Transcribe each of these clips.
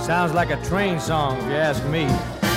Sounds like a train song, if you ask me.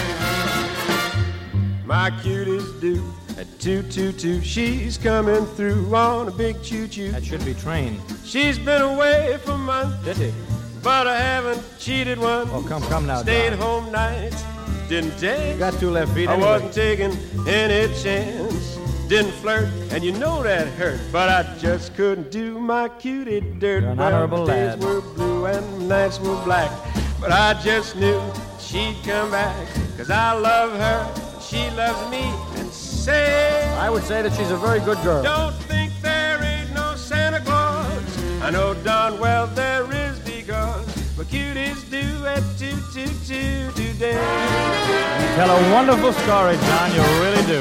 My cutie's due at 222. She's coming through on a big choo-choo. That should be train. She's been away for months. Did he? But I haven't cheated one. Oh, come now, Stayed Don. home nights. Didn't take. You got 2 left feet I anyway. wasn't taking any chance. Didn't flirt, and you know that hurt. But I just couldn't do my cutie dirt. You're an honorable days lad. were blue and nights were black. But I just knew she'd come back. 'Cause I love her, she loves me. And say, I would say that she's a very good girl. don't think there ain't no Santa Claus. I know darn well there is, because my cutie's due at 222 today. You tell a wonderful story, John, you really do.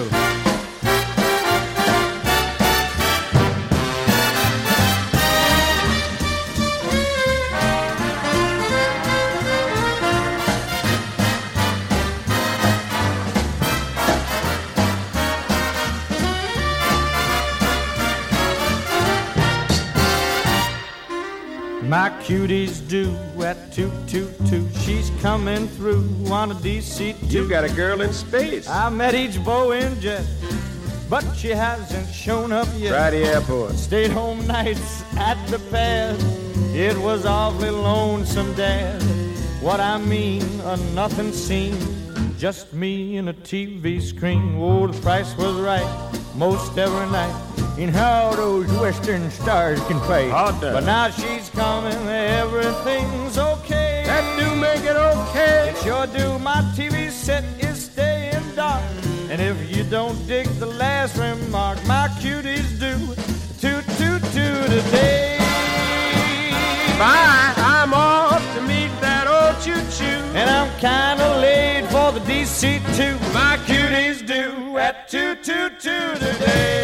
My cutie's due at 222. She's coming through on a DC-2. You got a girl in space. I met each Boeing jet, but she hasn't shown up yet. Friday airport. Stayed home nights at the pad. It was awfully lonesome, Dad. What I mean, a nothing scene. Just me and a TV screen. Oh, the price was right most every night. In how those western stars can fight. But now she's coming, everything's okay. That do make it okay. It sure do. My TV set is staying dark. And if you don't dig the last remark, my cutie's due 222 today. Bye, I'm off to meet that old choo-choo. And I'm kinda late for the DC-2. My cutie's due at 222 today.